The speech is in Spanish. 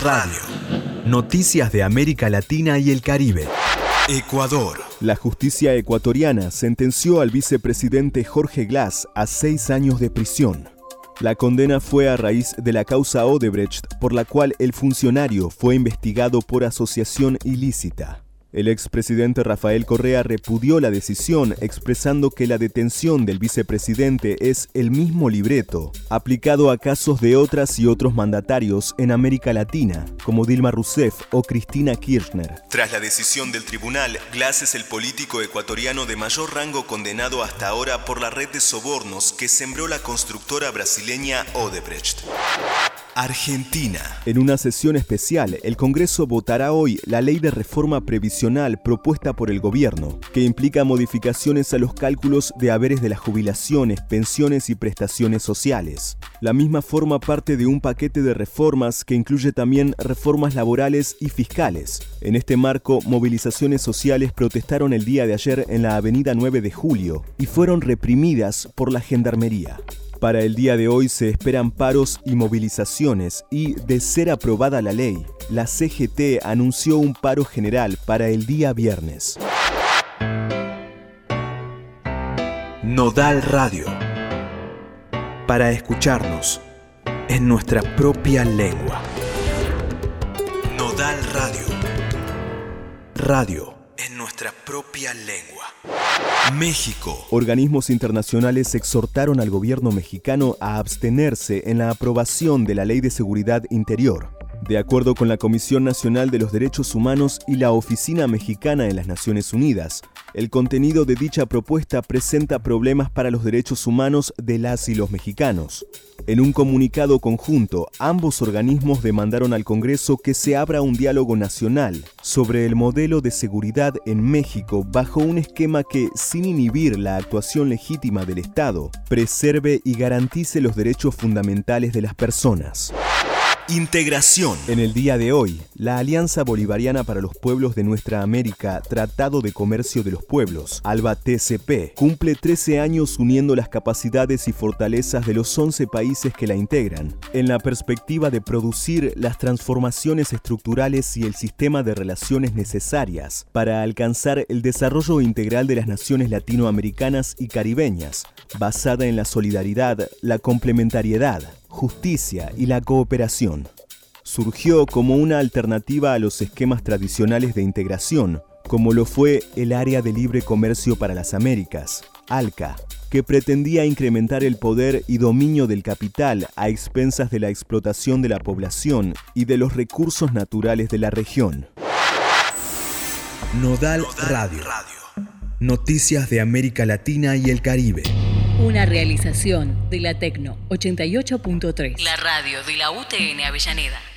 Radio. Noticias de América Latina y el Caribe. Ecuador. La justicia ecuatoriana sentenció al vicepresidente Jorge Glass a 6 años de prisión. La condena fue a raíz de la causa Odebrecht, por la cual el funcionario fue investigado por asociación ilícita. El expresidente Rafael Correa repudió la decisión, expresando que la detención del vicepresidente es el mismo libreto aplicado a casos de otras y otros mandatarios en América Latina, como Dilma Rousseff o Cristina Kirchner. Tras la decisión del tribunal, Glass es el político ecuatoriano de mayor rango condenado hasta ahora por la red de sobornos que sembró la constructora brasileña Odebrecht. Argentina. En una sesión especial, el Congreso votará hoy la ley de reforma previsional propuesta por el gobierno, que implica modificaciones a los cálculos de haberes de las jubilaciones, pensiones y prestaciones sociales. La misma forma parte de un paquete de reformas que incluye también reformas laborales y fiscales. En este marco, movilizaciones sociales protestaron el día de ayer en la avenida 9 de Julio y fueron reprimidas por la Gendarmería. Para el día de hoy se esperan paros y movilizaciones y, de ser aprobada la ley, la CGT anunció un paro general para el día viernes. Nodal Radio. Para escucharnos en nuestra propia lengua. Nodal Radio. Radio en nuestra propia lengua. México. Organismos internacionales exhortaron al gobierno mexicano a abstenerse en la aprobación de la Ley de Seguridad Interior. De acuerdo con la Comisión Nacional de los Derechos Humanos y la Oficina Mexicana de las Naciones Unidas, el contenido de dicha propuesta presenta problemas para los derechos humanos de las y los mexicanos. En un comunicado conjunto, ambos organismos demandaron al Congreso que se abra un diálogo nacional sobre el modelo de seguridad en México bajo un esquema que, sin inhibir la actuación legítima del Estado, preserve y garantice los derechos fundamentales de las personas. Integración. En el día de hoy, la Alianza Bolivariana para los Pueblos de Nuestra América, Tratado de Comercio de los Pueblos, ALBA-TCP, cumple 13 años uniendo las capacidades y fortalezas de los 11 países que la integran, en la perspectiva de producir las transformaciones estructurales y el sistema de relaciones necesarias para alcanzar el desarrollo integral de las naciones latinoamericanas y caribeñas, basada en la solidaridad, la complementariedad, justicia y la cooperación. Surgió como una alternativa a los esquemas tradicionales de integración, como lo fue el Área de Libre Comercio para las Américas, ALCA, que pretendía incrementar el poder y dominio del capital a expensas de la explotación de la población y de los recursos naturales de la región. Nodal Radio. Noticias de América Latina y el Caribe. Una realización de la Tecno 88.3. La radio de la UTN Avellaneda.